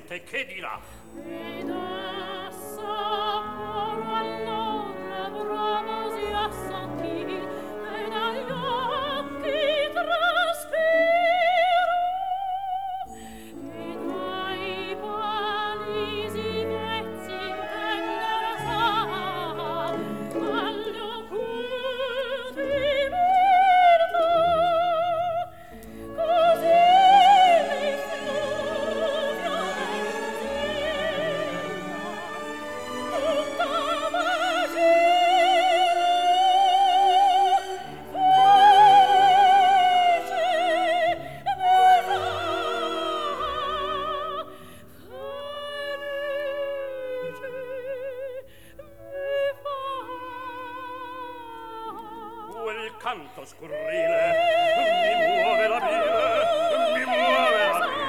gente che dirà? Ed essa ora allora bramosi a sentir e dagli occhi traspiro e dai palisi vezzi intender sa agli occulti virtù così mi fluvio tutta magia Quel canto scurrile mi muove la bile, mi muove la bile.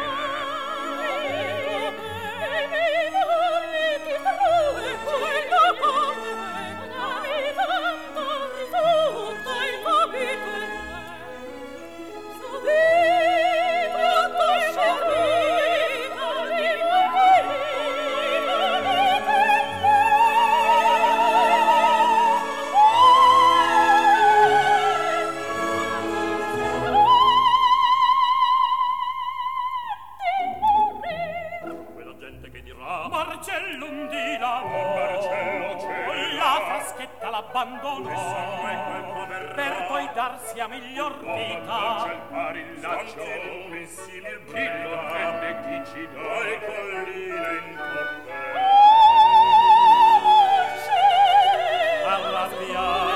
Quella gente che dirà Marcellum di là, Marcello c'è, la fraschetta l'abbandonò per poi darsi a miglior vita. C'è il parillaggio, un simil chi lo tenne, chi ci dà e colline in coppe alla via.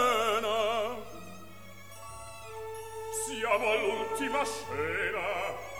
Siamo all'ultima scena.